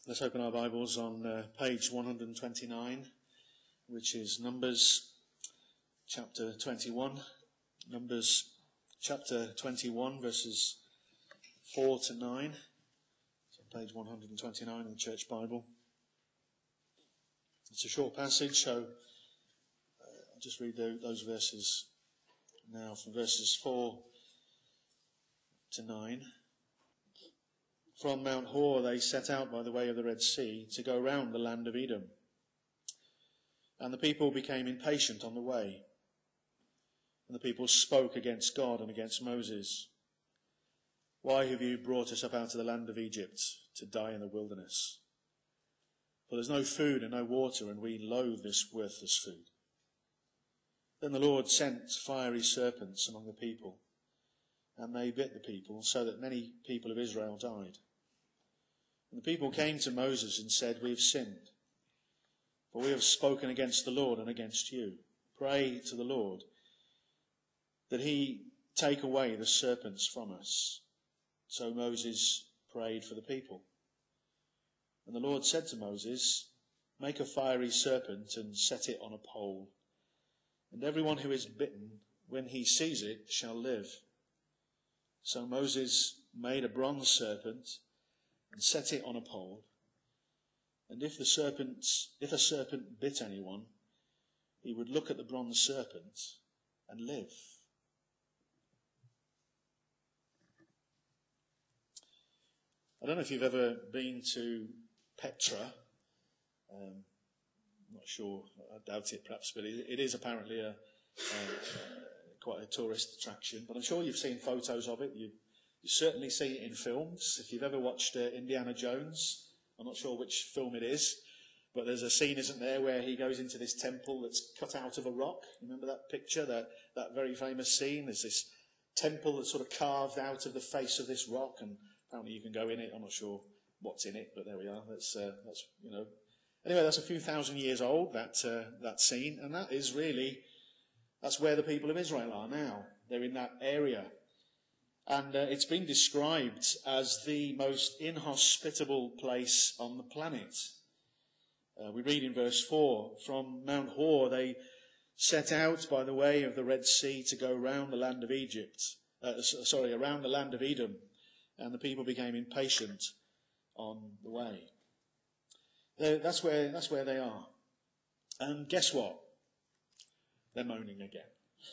Let's open our Bibles on page 129, which is Numbers chapter 21. Numbers chapter 21, verses 4 to 9. So page 129 in the Church Bible. It's a short passage, so I'll just read those verses now, from verses 4 to 9. From Mount Hor they set out by the way of the Red Sea to go round the land of Edom. And the people became impatient on the way. And the people spoke against God and against Moses. Why have you brought us up out of the land of Egypt to die in the wilderness? For there's no food and no water, and we loathe this worthless food. Then the Lord sent fiery serpents among the people, and they bit the people, so that many people of Israel died. And the people came to Moses and said, "We have sinned, for we have spoken against the Lord and against you. Pray to the Lord that he take away the serpents from us." So Moses prayed for the people. And the Lord said to Moses, "Make a fiery serpent and set it on a pole, and everyone who is bitten, when he sees it, shall live." So Moses made a bronze serpent and set it on a pole. And if a serpent bit anyone, he would look at the bronze serpent and live. I don't know if you've ever been to Petra. I'm not sure, I doubt it perhaps, but it is apparently quite a tourist attraction. But I'm sure you've seen photos of it. You certainly see it in films. If you've ever watched Indiana Jones, I'm not sure which film it is, but there's a scene, isn't there, where he goes into this temple that's cut out of a rock. Remember that picture, that very famous scene? There's this temple that's sort of carved out of the face of this rock, and apparently you can go in it. I'm not sure what's in it, but there we are. That's Anyway, that's a few thousand years old, that scene, and that's where the people of Israel are now. They're in that area. And it's been described as the most inhospitable place on the planet. We read in verse 4, from Mount Hor they set out by the way of the Red Sea to go round the land of around the land of Edom. And the people became impatient on the way. That's where they are. And guess what? They're moaning again.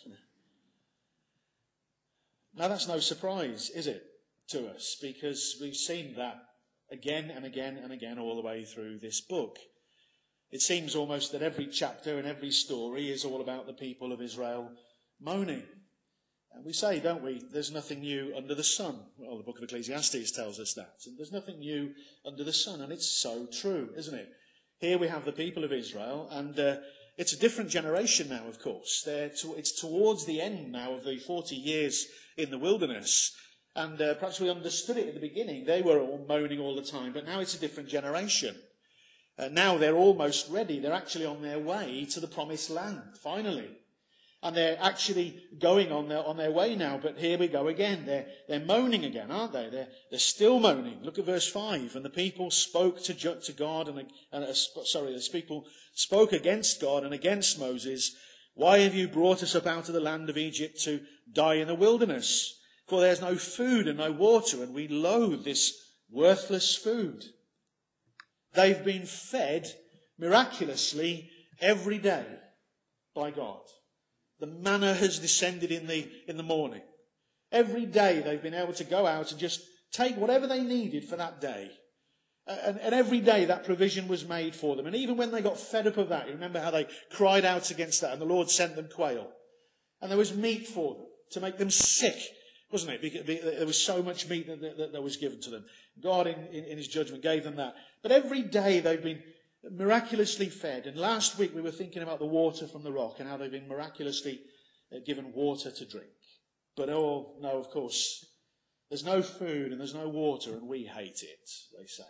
Now that's no surprise, is it, to us? Because we've seen that again and again and again all the way through this book. It seems almost that every chapter and every story is all about the people of Israel moaning. And we say, don't we, there's nothing new under the sun. Well, the book of Ecclesiastes tells us that. And there's nothing new under the sun, and it's so true, isn't it? Here we have the people of Israel, and it's a different generation now, of course. It's towards the end now of the 40 years in the wilderness. And perhaps we understood it at the beginning. They were all moaning all the time, but now it's a different generation. Now they're almost ready. They're actually on their way to the promised land, finally. And they're actually going on their way now. But here we go again. They're moaning again, aren't they? They're still moaning. Look at verse 5. And the people spoke to God the people spoke against God and against Moses. "Why have you brought us up out of the land of Egypt to die in the wilderness? For there's no food and no water, and we loathe this worthless food." They've been fed miraculously every day by God. The manna has descended in the morning. Every day they've been able to go out and just take whatever they needed for that day. And every day that provision was made for them. And even when they got fed up of that, you remember how they cried out against that, and the Lord sent them quail. And there was meat for them to make them sick, wasn't it? Because there was so much meat that was given to them. God in his judgment gave them that. But every day they've been miraculously fed. And last week we were thinking about the water from the rock and how they've been miraculously given water to drink. But oh no, of course, there's no food and there's no water, and we hate it, they say.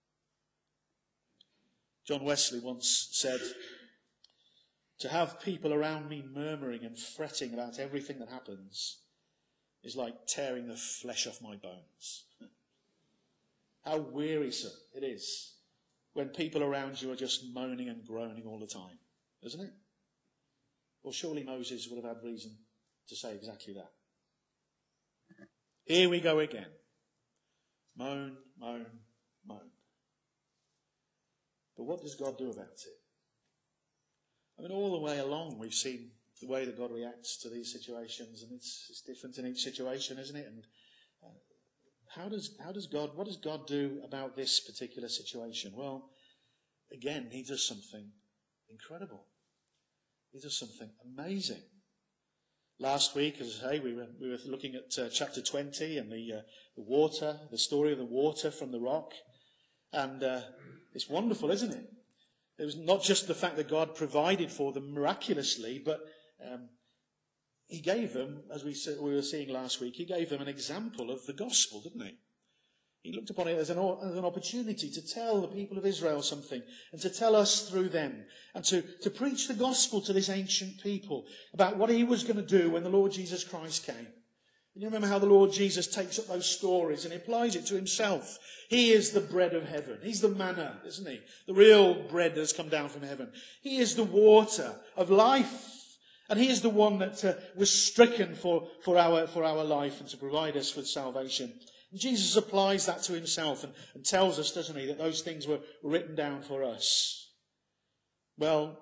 John Wesley once said, "To have people around me murmuring and fretting about everything that happens is like tearing the flesh off my bones." How wearisome it is when people around you are just moaning and groaning all the time, isn't it? Well, surely Moses would have had reason to say exactly that. Here we go again. Moan, moan, moan. But what does God do about it? I mean, all the way along we've seen the way that God reacts to these situations, and it's different in each situation, isn't it? And what does God do about this particular situation? Well, again, he does something incredible. He does something amazing. Last week, as I say, we were looking at chapter 20 and the water, the story of the water from the rock. And it's wonderful, isn't it? It was not just the fact that God provided for them miraculously, but he gave them, as we were seeing last week, he gave them an example of the gospel, didn't he? He looked upon it as an opportunity to tell the people of Israel something and to tell us through them and to preach the gospel to this ancient people about what he was going to do when the Lord Jesus Christ came. And you remember how the Lord Jesus takes up those stories and he applies it to himself. He is the bread of heaven. He's the manna, isn't he? The real bread that has come down from heaven. He is the water of life. And he is the one that was stricken for our life and to provide us with salvation. And Jesus applies that to himself and tells us, doesn't he, that those things were written down for us. Well,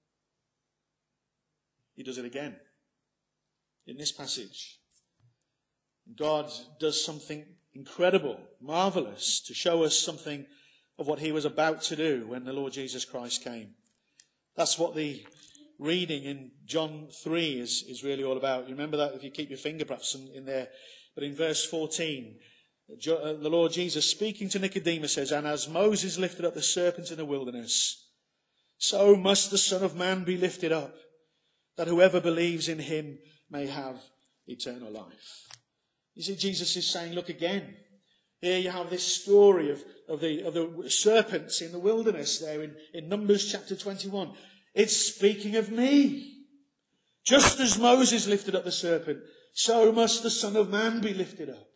he does it again in this passage. God does something incredible, marvelous, to show us something of what he was about to do when the Lord Jesus Christ came. That's what the reading in John 3 is really all about. You remember that if you keep your finger perhaps in there. But in verse 14, the Lord Jesus speaking to Nicodemus says, "And as Moses lifted up the serpent in the wilderness, so must the Son of Man be lifted up, that whoever believes in him may have eternal life." You see, Jesus is saying, look again. Here you have this story of the serpents in the wilderness there in Numbers chapter 21. It's speaking of me. Just as Moses lifted up the serpent, so must the Son of Man be lifted up.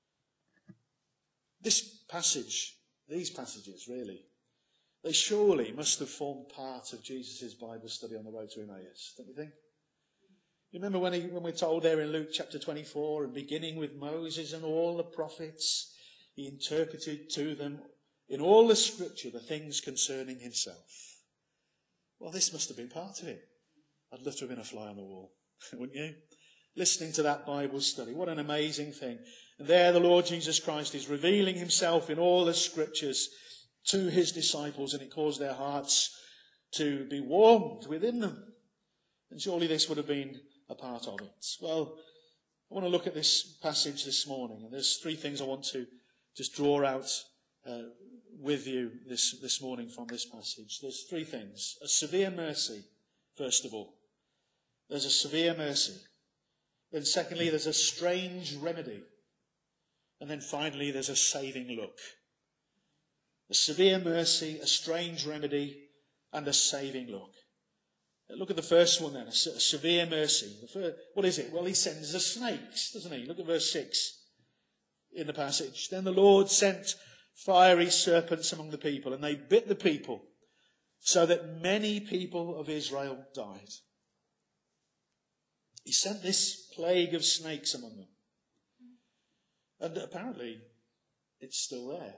This passage, these passages really, they surely must have formed part of Jesus' Bible study on the road to Emmaus, don't you think? You remember when we're told there in Luke chapter 24, and beginning with Moses and all the prophets, he interpreted to them in all the scripture the things concerning himself. Well, this must have been part of it. I'd love to have been a fly on the wall, wouldn't you? Listening to that Bible study. What an amazing thing. And there the Lord Jesus Christ is revealing himself in all the scriptures to his disciples, and it caused their hearts to be warmed within them. And surely this would have been a part of it. Well, I want to look at this passage this morning, and there's three things I want to just draw out with you this morning from this passage. There's three things. A severe mercy, first of all. There's a severe mercy. Then secondly, there's a strange remedy. And then finally, there's a saving look. A severe mercy, a strange remedy, and a saving look. Look at the first one then, a severe mercy. What is it? Well, he sends the snakes, doesn't he? Look at verse 6 in the passage. Then the Lord sent fiery serpents among the people, and they bit the people, so that many people of Israel died. He sent this plague of snakes among them. And apparently, it's still there.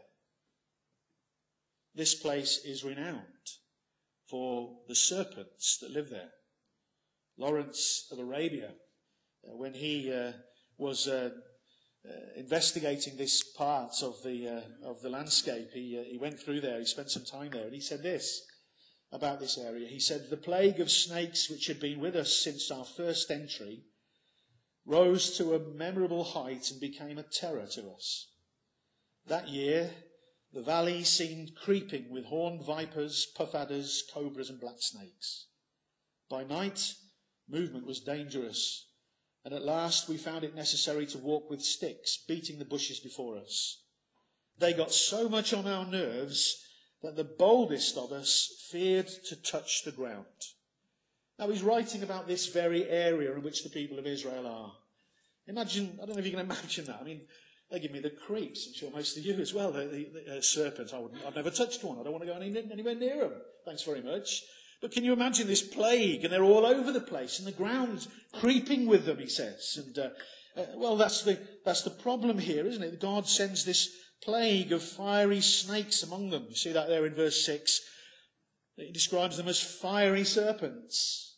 This place is renowned for the serpents that live there. Lawrence of Arabia, when he was investigating this part of the landscape, he went through there, he spent some time there, and he said this about this area. He said, "The plague of snakes which had been with us since our first entry rose to a memorable height and became a terror to us. That year, the valley seemed creeping with horned vipers, puff adders, cobras and black snakes. By night, movement was dangerous, and at last we found it necessary to walk with sticks, beating the bushes before us. They got so much on our nerves that the boldest of us feared to touch the ground." Now he's writing about this very area in which the people of Israel are. Imagine, I don't know if you can imagine that. I mean, They give me the creeps. I'm sure most of you as well. The serpents. I've never touched one. I don't want to go anywhere near them. Thanks very much. But can you imagine this plague? And they're all over the place, and the ground's creeping with them, he says. And well, that's the problem here, isn't it? God sends this plague of fiery snakes among them. You see that there in verse 6. He describes them as fiery serpents.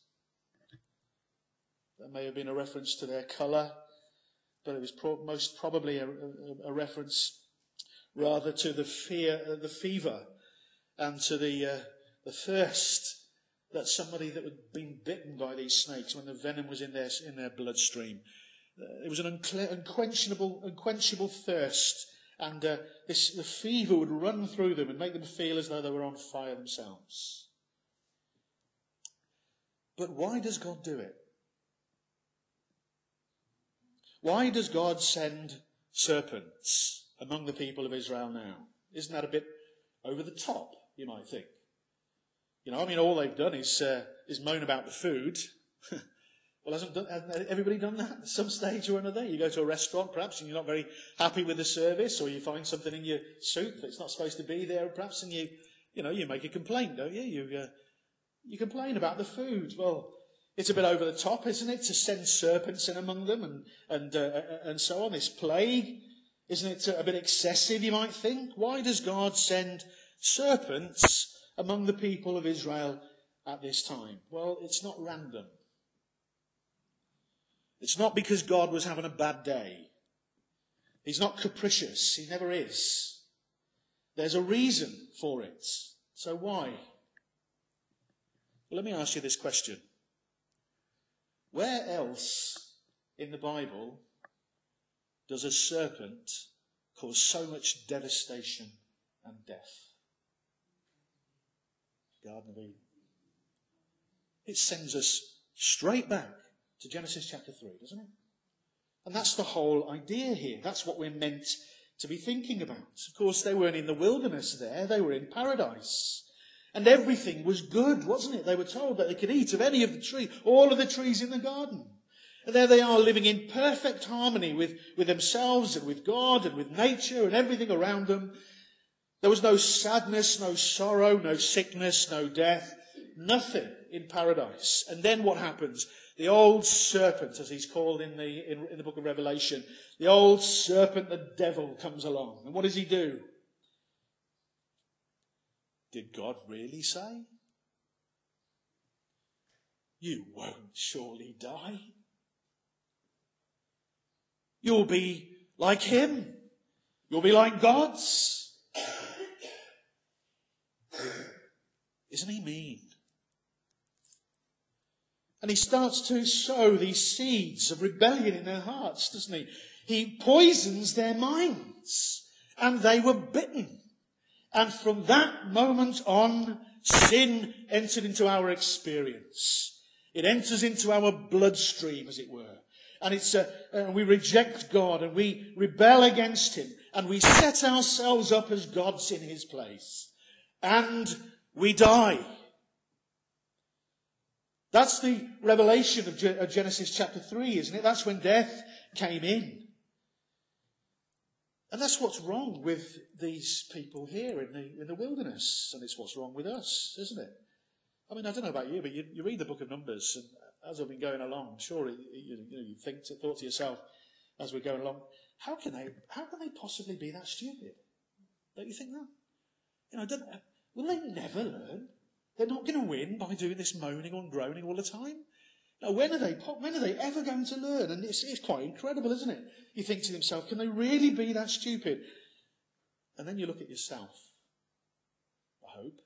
That may have been a reference to their colour, but it was most probably a reference rather to the fever, and to the thirst that somebody that had been bitten by these snakes when the venom was in their bloodstream. It was an unquenchable thirst, and the fever would run through them and make them feel as though they were on fire themselves. But why does God do it? Why does God send serpents among the people of Israel now? Isn't that a bit over the top, you might think? All they've done is moan about the food. Well, hasn't everybody done that at some stage or another? You go to a restaurant, perhaps, and you're not very happy with the service, or you find something in your soup that's not supposed to be there, perhaps, and you make a complaint, don't you? You complain about the food. Well, it's a bit over the top, isn't it, to send serpents in among them and so on. This plague, isn't it a bit excessive, you might think? Why does God send serpents among the people of Israel at this time? Well, it's not random. It's not because God was having a bad day. He's not capricious. He never is. There's a reason for it. So why? Well, let me ask you this question. Where else in the Bible does a serpent cause so much devastation and death? Garden of Eden. It sends us straight back to Genesis chapter 3, doesn't it? And that's the whole idea here. That's what we're meant to be thinking about. Of course, they weren't in the wilderness there. They were in paradise. And everything was good, wasn't it? They were told that they could eat of any of the trees, all of the trees in the garden. And there they are, living in perfect harmony with themselves and with God and with nature and everything around them. There was no sadness, no sorrow, no sickness, no death, nothing in paradise. And then what happens? The old serpent, as he's called in the book of Revelation, the old serpent, the devil, comes along. And what does he do? Did God really say? You won't surely die. You'll be like him. You'll be like gods. Isn't he mean? And he starts to sow these seeds of rebellion in their hearts, doesn't he? He poisons their minds. And they were bitten. And from that moment on, sin entered into our experience. It enters into our bloodstream, as it were. And we reject God and we rebel against him. And we set ourselves up as gods in his place. And we die. That's the revelation of Genesis chapter 3, isn't it? That's when death came in. And that's what's wrong with these people here in the wilderness. And it's what's wrong with us, isn't it? I mean, I don't know about you, but you read the book of Numbers, and as I've been going along, surely you thought to yourself as we're going along, how can they possibly be that stupid? Don't you think that? Will they never learn? They're not going to win by doing this moaning and groaning all the time. Now, when are they ever going to learn? And it's quite incredible, isn't it? You think to yourself, can they really be that stupid? And then you look at yourself. I hope.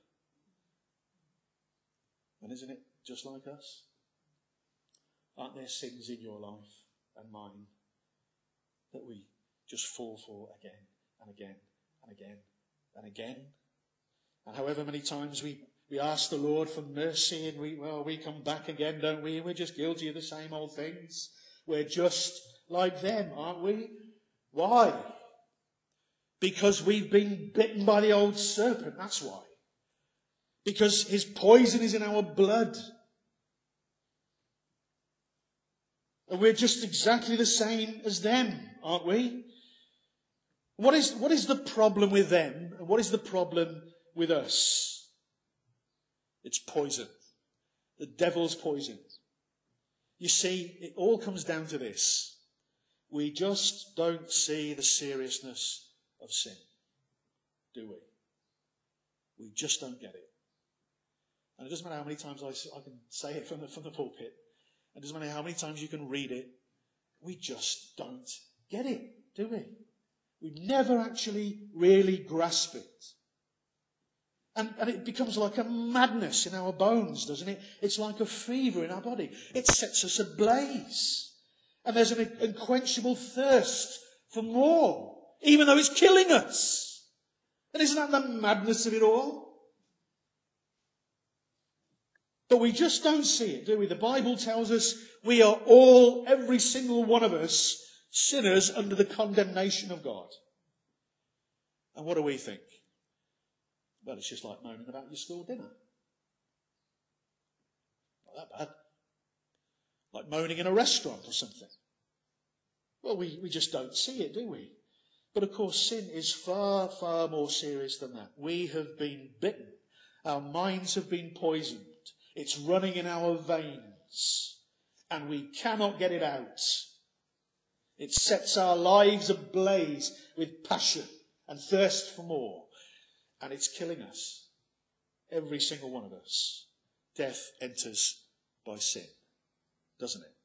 And isn't it just like us? Aren't there sins in your life and mine that we just fall for again and again and again and again? And however many times we ask the Lord for mercy and we come back again, don't we? And we're just guilty of the same old things. We're just like them, aren't we? Why? Because we've been bitten by the old serpent, that's why. Because his poison is in our blood. And we're just exactly the same as them, aren't we? What is the problem with them? And what is the problem with us? It's poison. The devil's poison. You see, it all comes down to this. We just don't see the seriousness of sin, do we? We just don't get it. And it doesn't matter how many times I can say it from the pulpit. It doesn't matter how many times you can read it. We just don't get it, do we? We never actually really grasp it. And it becomes like a madness in our bones, doesn't it? It's like a fever in our body. It sets us ablaze. And there's an unquenchable thirst for more, even though it's killing us. And isn't that the madness of it all? But we just don't see it, do we? The Bible tells us we are all, every single one of us, sinners under the condemnation of God. And what do we think? Well, it's just like moaning about your school dinner. Not that bad. Like moaning in a restaurant or something. Well, we just don't see it, do we? But of course, sin is far, far more serious than that. We have been bitten. Our minds have been poisoned. It's running in our veins. And we cannot get it out. It sets our lives ablaze with passion and thirst for more. And it's killing us. Every single one of us. Death enters by sin. Doesn't it?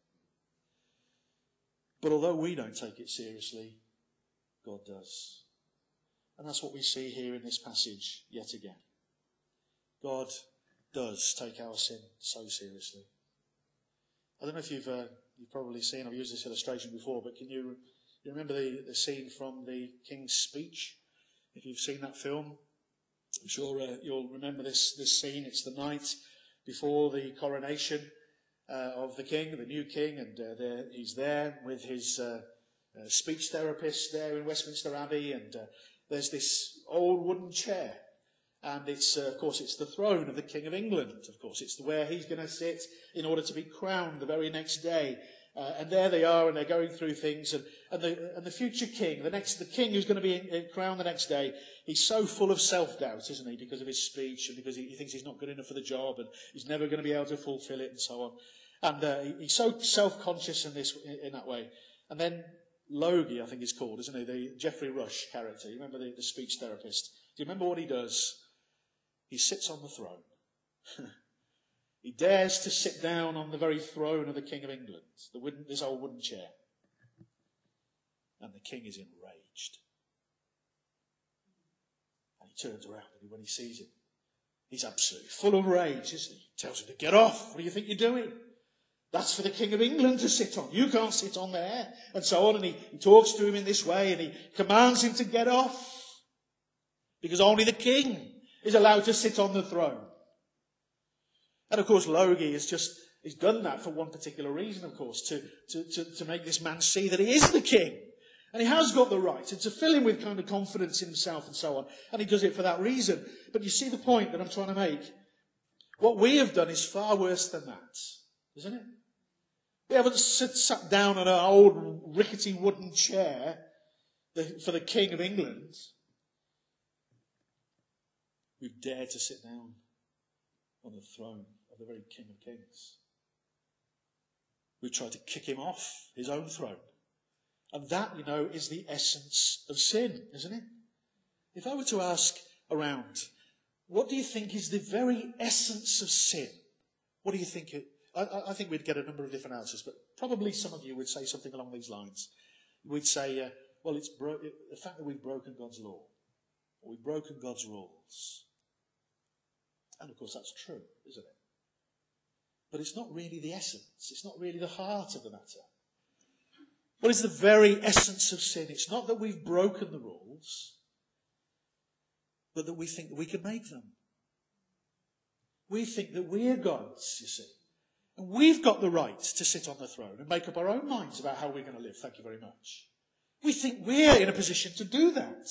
But although we don't take it seriously, God does. And that's what we see here in this passage yet again. God does take our sin so seriously. I don't know if you've probably seen, I've used this illustration before, but can you remember the scene from the King's Speech? If you've seen that film, I'm sure you'll remember this scene. It's the night before the coronation of the king, the new king, and he's there with his speech therapist there in Westminster Abbey, and there's this old wooden chair, and it's of course it's the throne of the King of England. Of course, it's where he's going to sit in order to be crowned the very next day. And there they are, and they're going through things, and the future king, the king who's going to be crowned the next day, he's so full of self-doubt, isn't he, because of his speech, and because he thinks he's not good enough for the job, and he's never going to be able to fulfill it, and so on. And he's so self-conscious in that way. And then Logie, I think he's called, isn't he, the Geoffrey Rush character. You remember the speech therapist? Do you remember what he does? He sits on the throne. He dares to sit down on the very throne of the King of England, this old wooden chair. And the king is enraged. And he turns around, and when he sees him, he's absolutely full of rage, isn't he? He tells him to get off. What do you think you're doing? That's for the King of England to sit on. You can't sit on there. And so on. And he talks to him in this way, and he commands him to get off. Because only the king is allowed to sit on the throne. And of course, Logie he's done that for one particular reason, of course, to make this man see that he is the king. And he has got the right, and to fill him with kind of confidence in himself and so on. And he does it for that reason. But you see the point that I'm trying to make. What we have done is far worse than that, isn't it? We haven't sat down on an old rickety wooden chair for the King of England. We've dared to sit down on the throne of the very King of Kings. We've tried to kick him off his own throne. And that, is the essence of sin, isn't it? If I were to ask around, what do you think is the very essence of sin? What do you think? I think we'd get a number of different answers, but probably some of you would say something along these lines. We'd say, well, it's the fact that we've broken God's law, or we've broken God's rules. And of course that's true, isn't it? But it's not really the essence. It's not really the heart of the matter. What is the very essence of sin? It's not that we've broken the rules, but that we think that we can make them. We think that we're gods, you see. And we've got the right to sit on the throne and make up our own minds about how we're going to live. Thank you very much. We think we're in a position to do that.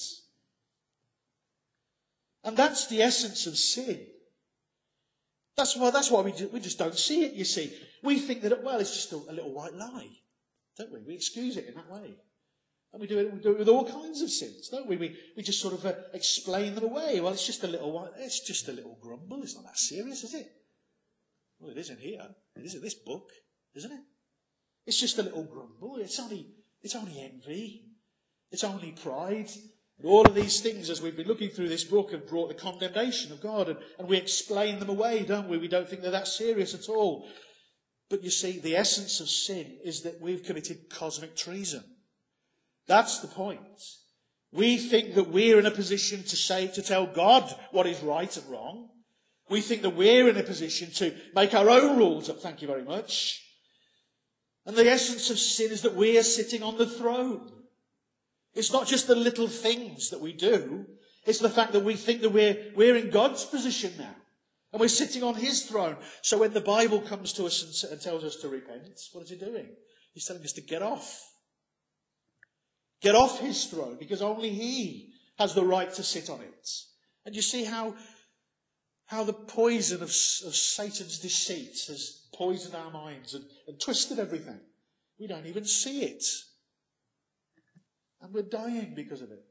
And that's the essence of sin. That's why we just don't see it, you see. We think that, well, it's just a little white lie, don't we? We excuse it in that way. And we do it with all kinds of sins, don't we? We just sort of explain them away. Well, it's just a little grumble. It's not that serious, is it? Well, it is in here. It is in this book, isn't it? It's just a little grumble. It's only envy. It's only pride. And all of these things, as we've been looking through this book, have brought the condemnation of God. And we explain them away, don't we? We don't think they're that serious at all. But you see, the essence of sin is that we've committed cosmic treason. That's the point. We think that we're in a position to tell God what is right and wrong. We think that we're in a position to make our own rules up. Thank you very much. And the essence of sin is that we are sitting on the throne. It's not just the little things that we do. It's the fact that we think that we're in God's position now. And we're sitting on his throne. So when the Bible comes to us and tells us to repent, what is it doing? He's telling us to get off. Get off his throne, because only he has the right to sit on it. And you see how the poison of Satan's deceit has poisoned our minds and twisted everything. We don't even see it. And we're dying because of it.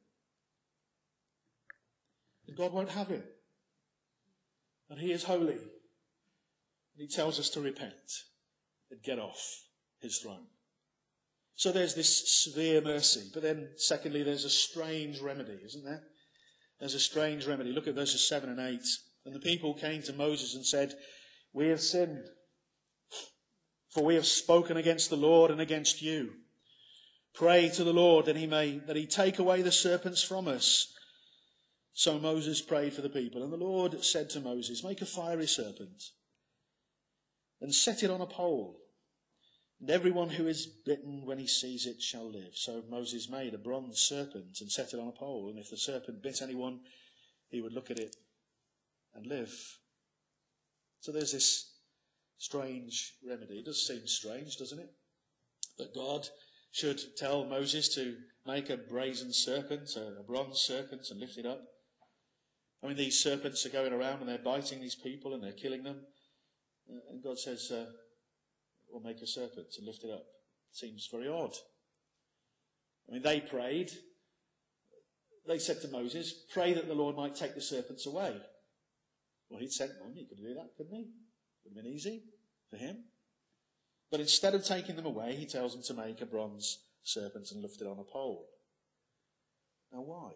And God won't have it. And he is holy. And he tells us to repent and get off his throne. So there's this severe mercy. But then, secondly, there's a strange remedy, isn't there? There's a strange remedy. Look at verses 7 and 8. And the people came to Moses and said, "We have sinned, for we have spoken against the Lord and against you. Pray to the Lord that he take away the serpents from us." So Moses prayed for the people. And the Lord said to Moses, "Make a fiery serpent and set it on a pole. And everyone who is bitten when he sees it shall live." So Moses made a bronze serpent and set it on a pole. And if the serpent bit anyone, he would look at it and live. So there's this strange remedy. It does seem strange, doesn't it? That God should tell Moses to make a brazen serpent, a bronze serpent, and lift it up. I mean, these serpents are going around and they're biting these people and they're killing them. And God says, "We'll make a serpent and lift it up." Seems very odd. I mean, they prayed. They said to Moses, "Pray that the Lord might take the serpents away." Well, he'd sent them. He could do that, couldn't he? It would have been easy for him. But instead of taking them away, he tells them to make a bronze serpent and lift it on a pole. Now, why?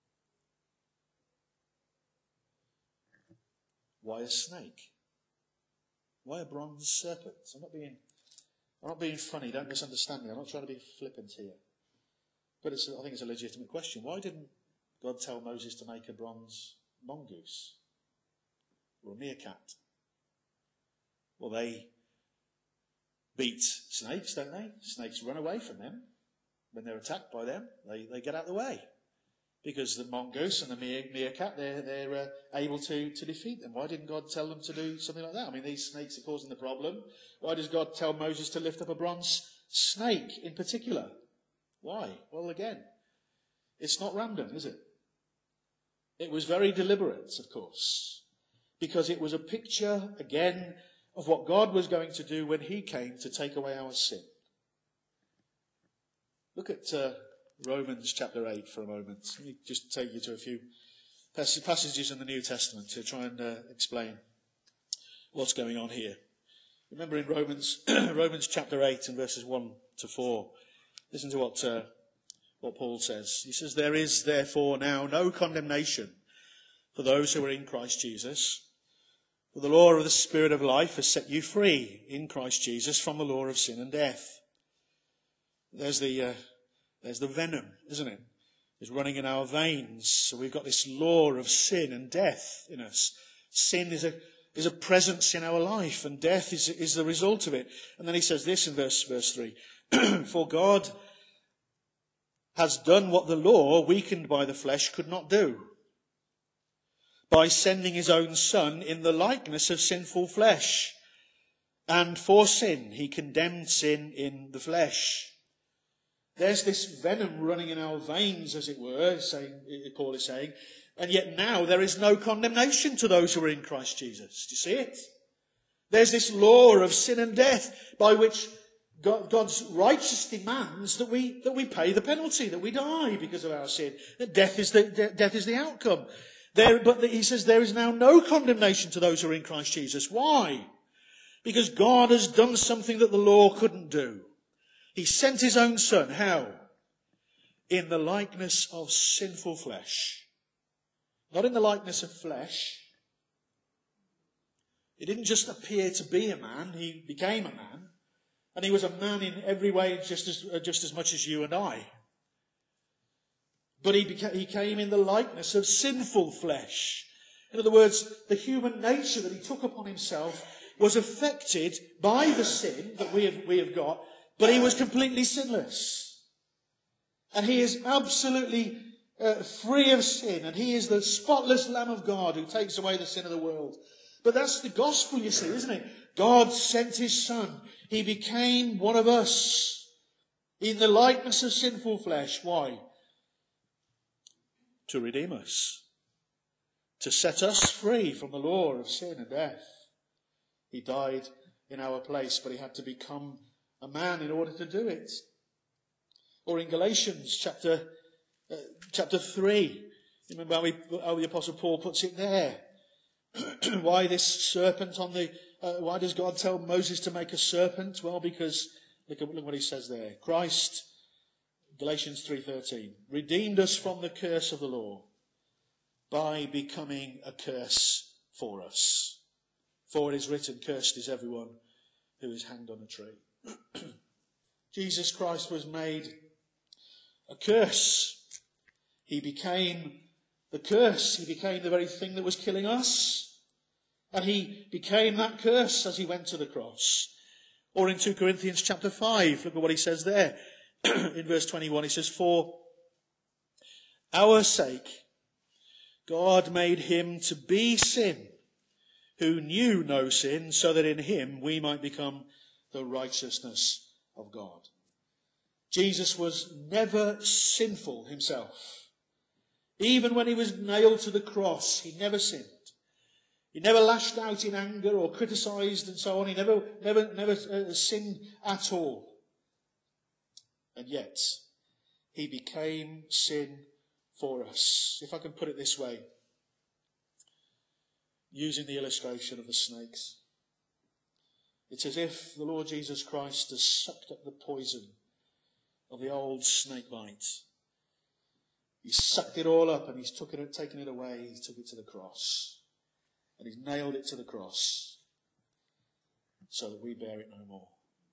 Why a snake? Why a bronze serpent? I'm not being funny. Don't misunderstand me. I'm not trying to be flippant here. But I think it's a legitimate question. Why didn't God tell Moses to make a bronze mongoose or a meerkat? Well, they beat snakes, don't they? Snakes run away from them. When they're attacked by them, they get out of the way. Because the mongoose and the meerkat, they're able to defeat them. Why didn't God tell them to do something like that? I mean, these snakes are causing the problem. Why does God tell Moses to lift up a bronze snake in particular? Why? Well, again, it's not random, is it? It was very deliberate, of course, because it was a picture, again, of what God was going to do when he came to take away our sin. Look at Romans chapter 8 for a moment. Let me just take you to a few passages in the New Testament to try and explain what's going on here. Remember in Romans chapter 8 and verses 1 to 4, listen to what Paul says. He says, "There is therefore now no condemnation for those who are in Christ Jesus. For the law of the Spirit of life has set you free in Christ Jesus from the law of sin and death." There's the venom, isn't it? It's running in our veins. So we've got this law of sin and death in us. Sin is a presence in our life, and death is the result of it. And then he says this in verse 3. "For God has done what the law, weakened by the flesh, could not do, by sending his own Son in the likeness of sinful flesh. And for sin, he condemned sin in the flesh." There's this venom running in our veins, as it were, Paul is saying. And yet now there is no condemnation to those who are in Christ Jesus. Do you see it? There's this law of sin and death by which God's righteous demands that we pay the penalty, that we die because of our sin, that death is the outcome. But he says there is now no condemnation to those who are in Christ Jesus. Why? Because God has done something that the law couldn't do. He sent his own Son. How? In the likeness of sinful flesh. Not in the likeness of flesh. He didn't just appear to be a man, he became a man. And he was a man in every way just as much as you and I. But he came in the likeness of sinful flesh. In other words, the human nature that he took upon himself was affected by the sin that we have got, but he was completely sinless. And he is absolutely free of sin, and he is the spotless Lamb of God who takes away the sin of the world. But that's the gospel, you see, isn't it? God sent his Son. He became one of us in the likeness of sinful flesh. Why? To redeem us. To set us free from the law of sin and death. He died in our place, but he had to become a man in order to do it. Or in Galatians chapter 3, remember how the Apostle Paul puts it there. Why this serpent why does God tell Moses to make a serpent? Well, because look what he says there. Christ, Galatians 3:13, redeemed us from the curse of the law by becoming a curse for us. For it is written, cursed is everyone who is hanged on a tree. Jesus Christ was made a curse. He became the curse. He became the very thing that was killing us. And he became that curse as he went to the cross. Or in 2 Corinthians chapter 5, look at what he says there. In verse 21, he says, for our sake, God made him to be sin, who knew no sin, so that in him we might become the righteousness of God. Jesus was never sinful himself. Even when he was nailed to the cross, he never sinned. He never lashed out in anger or criticised and so on. He never sinned at all. And yet, he became sin for us. If I can put it this way, using the illustration of the snakes. It's as if the Lord Jesus Christ has sucked up the poison of the old snake bite. He sucked it all up and he's taken it away. He took it to the cross. And he's nailed it to the cross so that we bear it no more.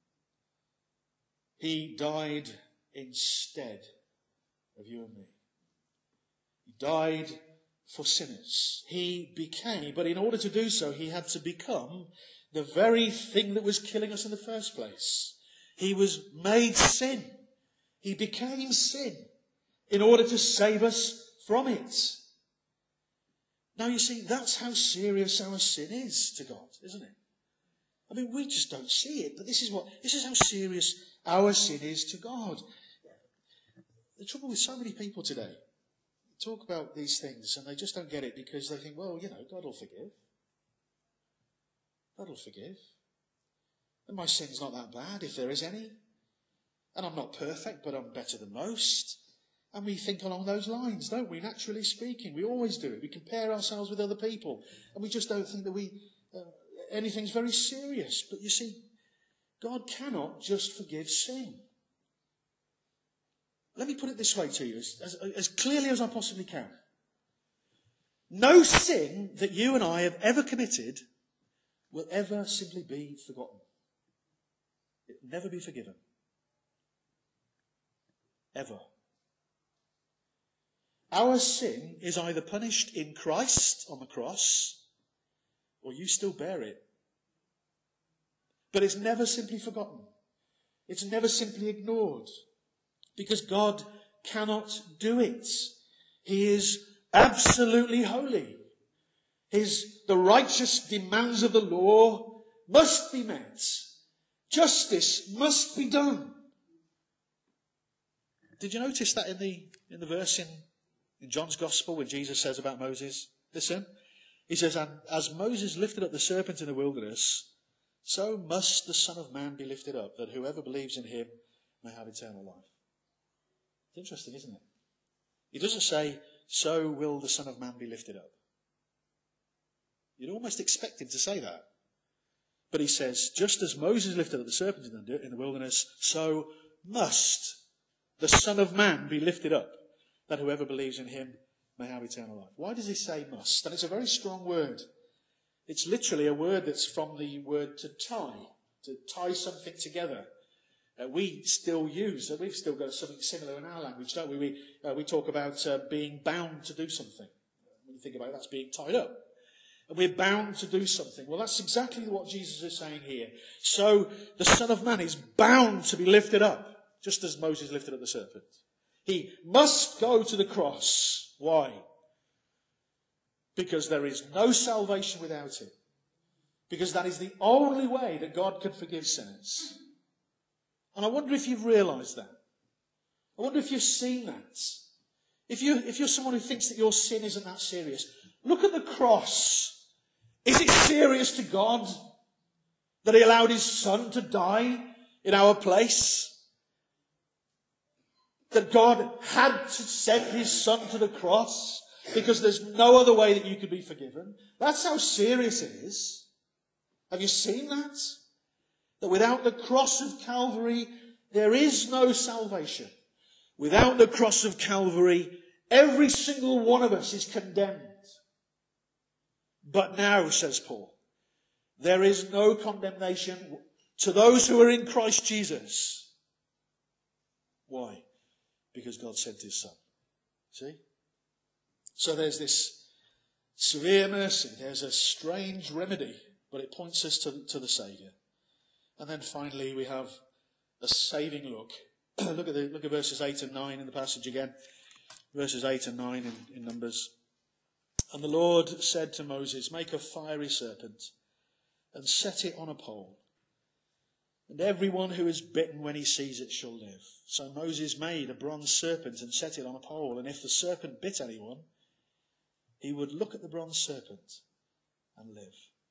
He died instead of you and me. He died for sinners. He became, but in order to do so, he had to become the very thing that was killing us in the first place. He was made sin. He became sin in order to save us from it. Now, you see, that's how serious our sin is to God, isn't it? I mean, we just don't see it, but this is how serious our sin is to God. The trouble with so many people today, talk about these things and they just don't get it because they think, well, God will forgive. God will forgive. And my sin's not that bad, if there is any. And I'm not perfect, but I'm better than most. And we think along those lines, don't we? Naturally speaking, we always do it. We compare ourselves with other people. And we just don't think that anything's very serious. But you see, God cannot just forgive sin. Let me put it this way to you, as clearly as I possibly can. No sin that you and I have ever committed will ever simply be forgotten. It will never be forgiven. Ever. Our sin is either punished in Christ on the cross, or you still bear it. But it's never simply forgotten. It's never simply ignored. Because God cannot do it. He is absolutely holy. The righteous demands of the law must be met. Justice must be done. Did you notice that in the verse in John's Gospel when Jesus says about Moses? Listen, he says, and as Moses lifted up the serpent in the wilderness, so must the Son of Man be lifted up, that whoever believes in him may have eternal life. It's interesting, isn't it? He doesn't say, so will the Son of Man be lifted up. You'd almost expect him to say that. But he says, just as Moses lifted up the serpent in the wilderness, so must the Son of Man be lifted up, that whoever believes in him may have eternal life. Why does he say must? And it's a very strong word. It's literally a word that's from the word to tie something together. We still use, we've still got something similar in our language, don't we? We talk about being bound to do something. When you think about it, that's being tied up. And we're bound to do something. Well, that's exactly what Jesus is saying here. So the Son of Man is bound to be lifted up, just as Moses lifted up the serpent. He must go to the cross. Why? Because there is no salvation without him. Because that is the only way that God can forgive sinners. And I wonder if you've realised that. I wonder if you've seen that. If you're someone who thinks that your sin isn't that serious, look at the cross. Is it serious to God that he allowed his Son to die in our place? That God had to send his Son to the cross because there's no other way that you could be forgiven? That's how serious it is. Have you seen that? That without the cross of Calvary, there is no salvation. Without the cross of Calvary, every single one of us is condemned. But now, says Paul, there is no condemnation to those who are in Christ Jesus. Why? Because God sent his Son. See? So there's this severe mercy. There's a strange remedy, but it points us to the Saviour. And then finally we have a saving look. Look at verses 8 and 9 in the passage again. Verses 8 and 9 in Numbers. And the Lord said to Moses, make a fiery serpent and set it on a pole. And everyone who is bitten when he sees it shall live. So Moses made a bronze serpent and set it on a pole. And if the serpent bit anyone, he would look at the bronze serpent and live.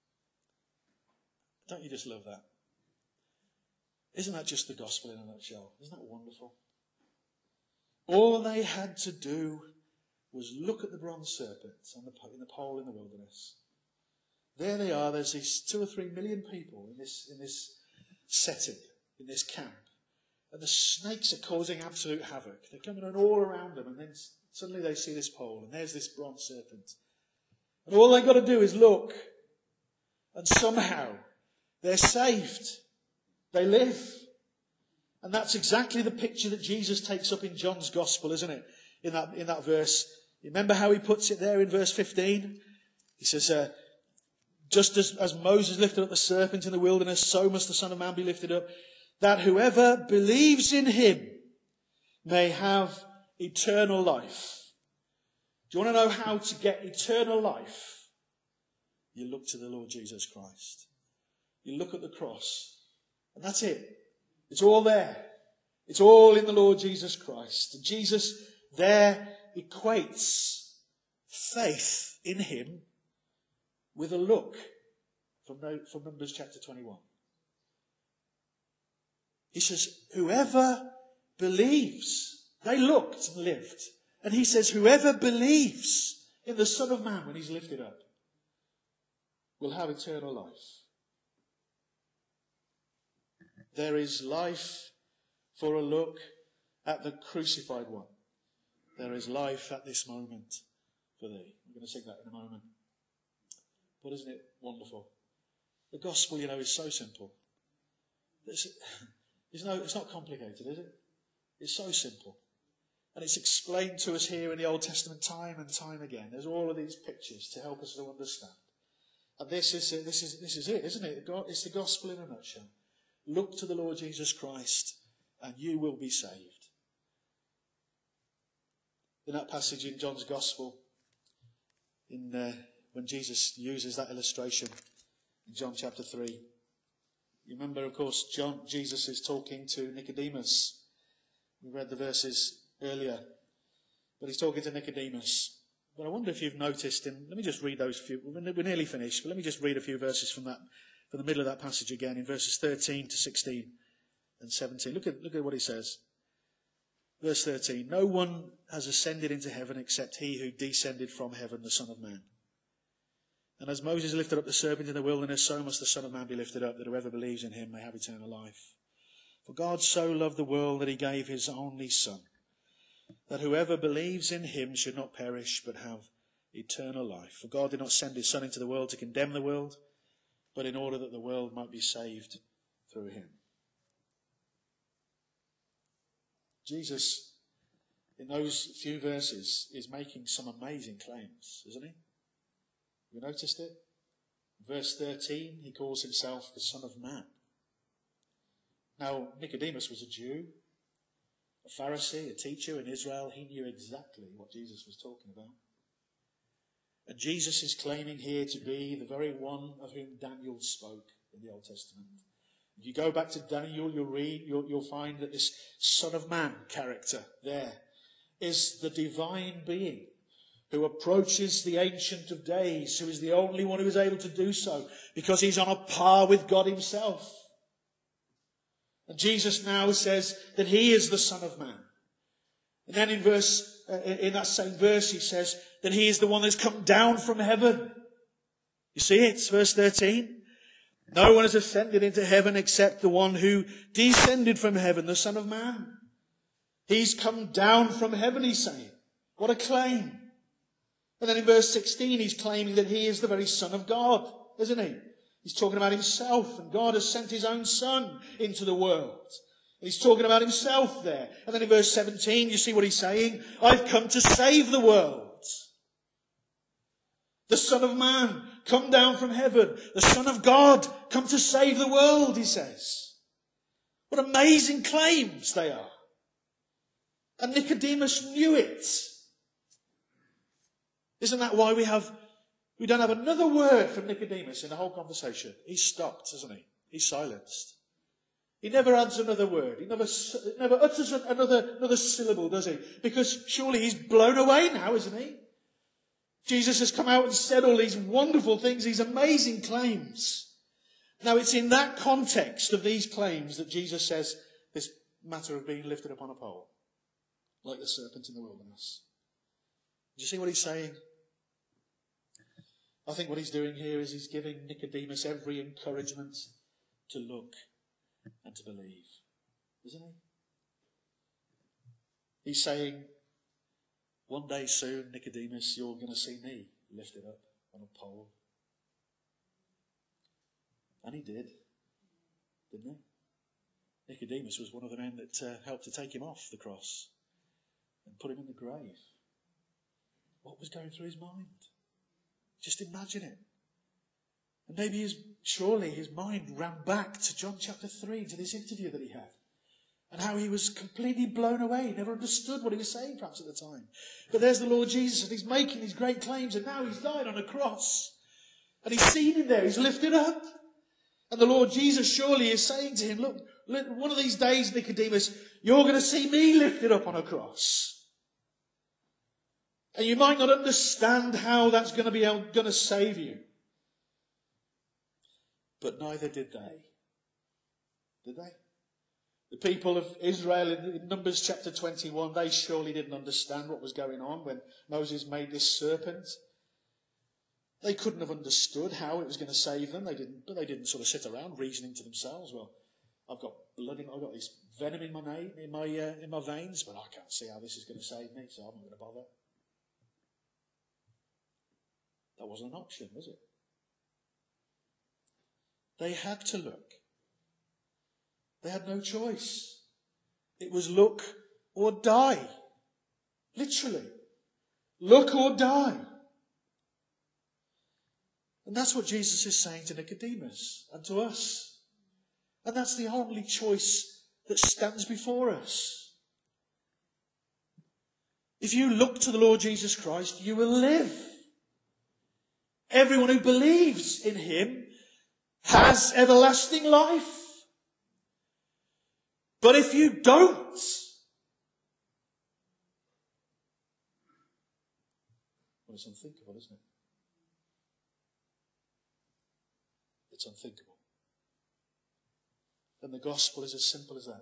Don't you just love that? Isn't that just the gospel in a nutshell? Isn't that wonderful? All they had to do was look at the bronze serpent in the pole in the wilderness. There they are. There's these 2 or 3 million people in this setting, in this camp. And the snakes are causing absolute havoc. They're coming in all around them. And then suddenly they see this pole. And there's this bronze serpent. And all they've got to do is look. And somehow they're saved. They live. And that's exactly the picture that Jesus takes up in John's Gospel, isn't it? In that verse. Remember how he puts it there in verse 15? He says, just as Moses lifted up the serpent in the wilderness, so must the Son of Man be lifted up, that whoever believes in him may have eternal life. Do you want to know how to get eternal life? You look to the Lord Jesus Christ. You look at the cross. And that's it. It's all there. It's all in the Lord Jesus Christ. And Jesus there equates faith in him with a look from Numbers chapter 21. He says, whoever believes, they looked and lived. And he says, whoever believes in the Son of Man when he's lifted up will have eternal life. There is life for a look at the crucified one. There is life at this moment for thee. We're going to sing that in a moment. But isn't it wonderful? The gospel, is so simple. It's not complicated, is it? It's so simple. And it's explained to us here in the Old Testament time and time again. There's all of these pictures to help us to understand. And this is it, isn't it? It's the gospel in a nutshell. Look to the Lord Jesus Christ and you will be saved. In that passage in John's Gospel, when Jesus uses that illustration in John chapter 3, you remember, of course, Jesus is talking to Nicodemus. We read the verses earlier, but he's talking to Nicodemus. But I wonder if you've noticed, let me just read those few, we're nearly finished, but let me just read a few verses from from the middle of that passage again in verses 13 to 16 and 17. Look at what he says. Verse 13, no one has ascended into heaven except he who descended from heaven, the Son of Man. And as Moses lifted up the serpent in the wilderness, so must the Son of Man be lifted up, that whoever believes in him may have eternal life. For God so loved the world that he gave his only Son, that whoever believes in him should not perish but have eternal life. For God did not send his Son into the world to condemn the world, but in order that the world might be saved through him. Jesus, in those few verses, is making some amazing claims, isn't he? You noticed it? Verse 13, he calls himself the Son of Man. Now, Nicodemus was a Jew, a Pharisee, a teacher in Israel. He knew exactly what Jesus was talking about. And Jesus is claiming here to be the very one of whom Daniel spoke in the Old Testament. If you go back to Daniel, you'll find that this Son of Man character there is the divine being who approaches the Ancient of Days, who is the only one who is able to do so because he's on a par with God himself. And Jesus now says that he is the Son of Man. And then in that same verse he says that he is the one that's come down from heaven. You see it? It's verse 13. No one has ascended into heaven except the one who descended from heaven, the Son of Man. He's come down from heaven, he's saying. What a claim. And then in verse 16 he's claiming that he is the very Son of God, isn't he? He's talking about himself, and God has sent his own Son into the world. And he's talking about himself there. And then in verse 17 you see what he's saying. I've come to save the world. The Son of Man, come down from heaven. The Son of God, come to save the world, he says. What amazing claims they are. And Nicodemus knew it. Isn't that why we don't have another word from Nicodemus in the whole conversation? He's stopped, isn't he? He's silenced. He never adds another word. He never utters another syllable, does he? Because surely he's blown away now, isn't he? Jesus has come out and said all these wonderful things, these amazing claims. Now it's in that context of these claims that Jesus says this matter of being lifted up on a pole, like the serpent in the wilderness. Do you see what he's saying? I think what he's doing here is he's giving Nicodemus every encouragement to look and to believe, isn't he? He's saying, one day soon, Nicodemus, you're going to see me lifted up on a pole. And he did, didn't he? Nicodemus was one of the men that helped to take him off the cross and put him in the grave. What was going through his mind? Just imagine it. And maybe surely his mind ran back to John chapter 3, to this interview that he had. And how he was completely blown away, never understood what he was saying perhaps at the time. But there's the Lord Jesus, and he's making these great claims, and now he's died on a cross. And he's seen him there, he's lifted up. And the Lord Jesus surely is saying to him, look, one of these days, Nicodemus, you're going to see me lifted up on a cross. And you might not understand how that's going to save you. But neither did they. Did they? The people of Israel in Numbers chapter 21, they surely didn't understand what was going on when Moses made this serpent. They couldn't have understood how it was going to save them. But they didn't sort of sit around reasoning to themselves, well, I've got this venom in my veins, but I can't see how this is going to save me, so I'm not going to bother. That wasn't an option, was it? They had to look. They had no choice. It was look or die. Literally. Look or die. And that's what Jesus is saying to Nicodemus and to us. And that's the only choice that stands before us. If you look to the Lord Jesus Christ, you will live. Everyone who believes in him has everlasting life. But if you don't, well, it's unthinkable, isn't it? It's unthinkable. And the gospel is as simple as that.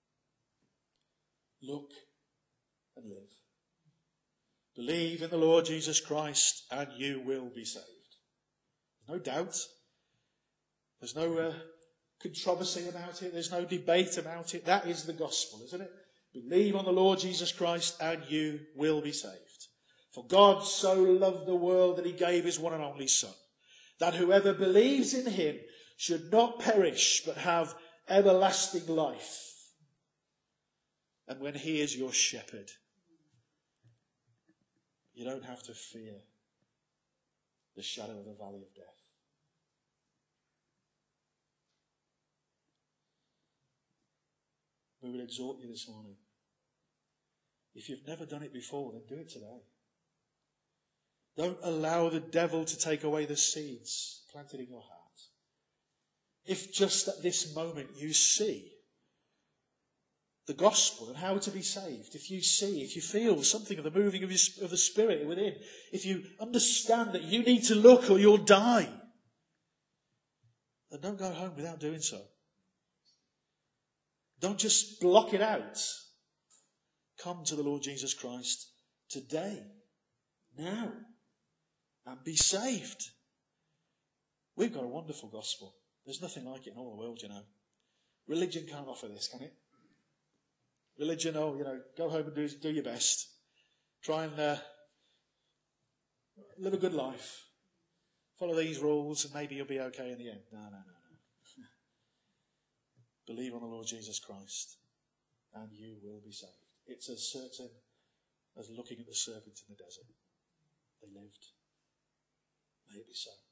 Look and live. Believe in the Lord Jesus Christ and you will be saved. There's no doubt. There's no controversy about it. There's no debate about it. That is the gospel, isn't it? Believe on the Lord Jesus Christ and you will be saved. For God so loved the world that he gave his one and only Son, that whoever believes in him should not perish but have everlasting life. And when he is your shepherd, you don't have to fear the shadow of the valley of death. We would exhort you this morning. If you've never done it before, then do it today. Don't allow the devil to take away the seeds planted in your heart. If just at this moment you see the gospel and how to be saved, if you feel something of the moving of the Spirit within, if you understand that you need to look or you'll die, then don't go home without doing so. Don't just block it out. Come to the Lord Jesus Christ today, now, and be saved. We've got a wonderful gospel. There's nothing like it in all the world, you know. Religion can't offer this, can it? Religion, go home and do your best. Try and live a good life. Follow these rules and maybe you'll be okay in the end. No. Believe on the Lord Jesus Christ and you will be saved. It's as certain as looking at the serpent in the desert. They lived. May it be so.